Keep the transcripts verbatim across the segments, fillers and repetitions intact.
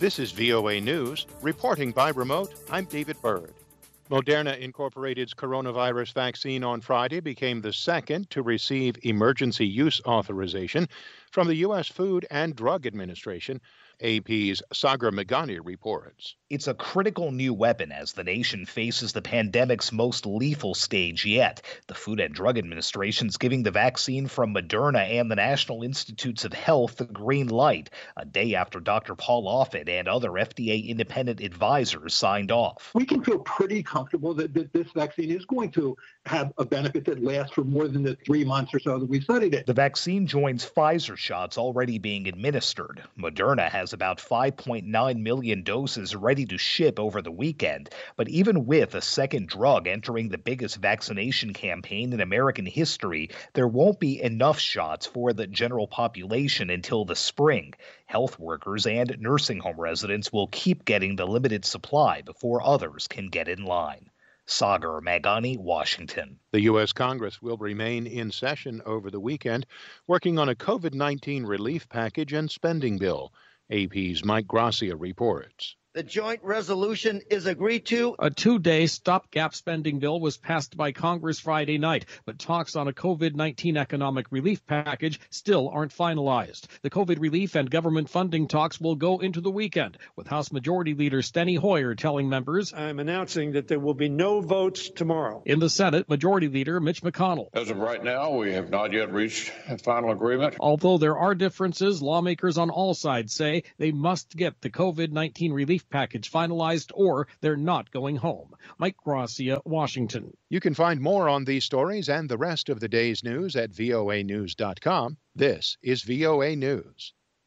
This is V O A News. Reporting by remote, I'm David Byrd. Moderna Incorporated's coronavirus vaccine on Friday became the second to receive emergency use authorization from the U S Food and Drug Administration. A P's Sagar Meghani reports. It's a critical new weapon as the nation faces the pandemic's most lethal stage yet. The Food and Drug Administration's giving the vaccine from Moderna and the National Institutes of Health the green light, a day after Doctor Paul Offit and other F D A independent advisors signed off. We can feel pretty comfortable that, that this vaccine is going to have a benefit that lasts for more than the three months or so that we studied it. The vaccine joins Pfizer shots already being administered. Moderna has about five point nine million doses ready to ship over the weekend. But even with a second drug entering the biggest vaccination campaign in American history, there won't be enough shots for the general population until the spring. Health workers and nursing home residents will keep getting the limited supply before others can get in line. Sagar Meghani, Washington. The U S Congress will remain in session over the weekend, working on a COVID nineteen relief package and spending bill. A P's Mike Gracia reports. The joint resolution is agreed to. A two-day stopgap spending bill was passed by Congress Friday night, but talks on a COVID nineteen economic relief package still aren't finalized. The COVID relief and government funding talks will go into the weekend, with House Majority Leader Steny Hoyer telling members, I'm announcing that there will be no votes tomorrow. In the Senate, Majority Leader Mitch McConnell. As of right now, we have not yet reached a final agreement. Although there are differences, lawmakers on all sides say they must get the COVID nineteen relief package finalized or they're not going home. Mike Gracia, Washington. You can find more on these stories and the rest of the day's news at V O A news dot com. This is V O A News.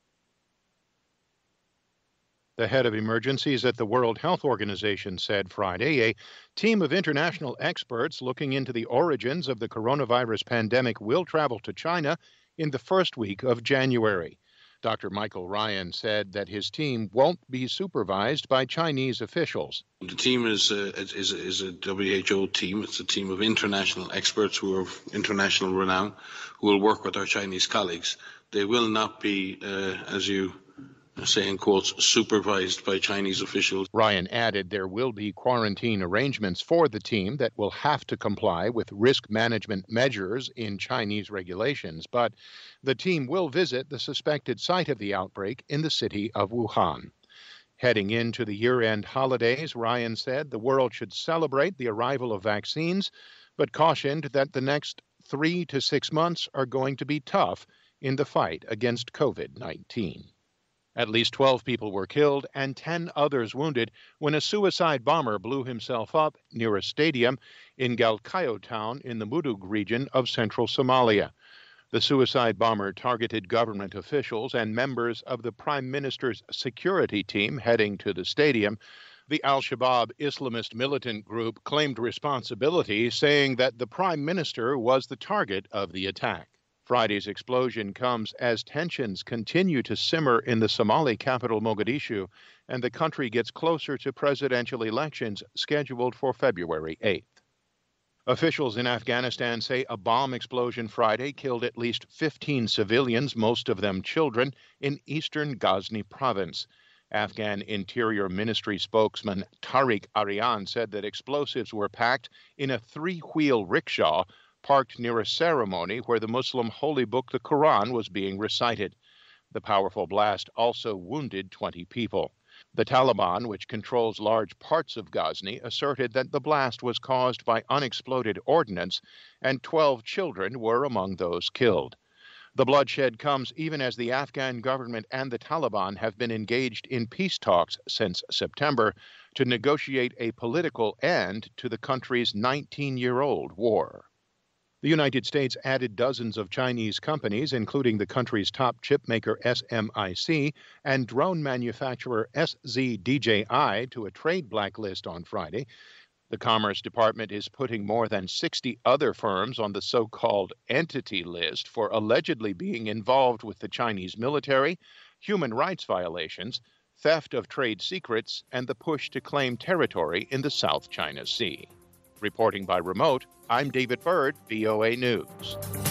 The head of emergencies at the World Health Organization said Friday a team of international experts looking into the origins of the coronavirus pandemic will travel to China in the first week of January. Doctor Michael Ryan said that his team won't be supervised by Chinese officials. The team is a, is, a, is a W H O team. It's a team of international experts who are of international renown who will work with our Chinese colleagues. They will not be, uh, as you say in quotes, supervised by Chinese officials. Ryan added there will be quarantine arrangements for the team that will have to comply with risk management measures in Chinese regulations, but the team will visit the suspected site of the outbreak in the city of Wuhan. Heading into the year-end holidays, Ryan said the world should celebrate the arrival of vaccines, but cautioned that the next three to six months are going to be tough in the fight against COVID nineteen. At least twelve people were killed and ten others wounded when a suicide bomber blew himself up near a stadium in Galkayo town in the Mudug region of central Somalia. The suicide bomber targeted government officials and members of the Prime Minister's security team heading to the stadium. The Al-Shabaab Islamist militant group claimed responsibility, saying that the Prime Minister was the target of the attack. Friday's explosion comes as tensions continue to simmer in the Somali capital Mogadishu, and the country gets closer to presidential elections scheduled for February eighth. Officials in Afghanistan say a bomb explosion Friday killed at least fifteen civilians, most of them children, in eastern Ghazni province. Afghan Interior Ministry spokesman Tariq Aryan said that explosives were packed in a three-wheel rickshaw parked near a ceremony where the Muslim holy book, the Quran, was being recited. The powerful blast also wounded twenty people. The Taliban, which controls large parts of Ghazni, asserted that the blast was caused by unexploded ordnance, and twelve children were among those killed. The bloodshed comes even as the Afghan government and the Taliban have been engaged in peace talks since September to negotiate a political end to the country's nineteen-year-old war. The United States added dozens of Chinese companies, including the country's top chip maker S M I C and drone manufacturer S Z D J I, to a trade blacklist on Friday. The Commerce Department is putting more than sixty other firms on the so-called entity list for allegedly being involved with the Chinese military, human rights violations, theft of trade secrets, and the push to claim territory in the South China Sea. Reporting by remote, I'm David Byrd, V O A News.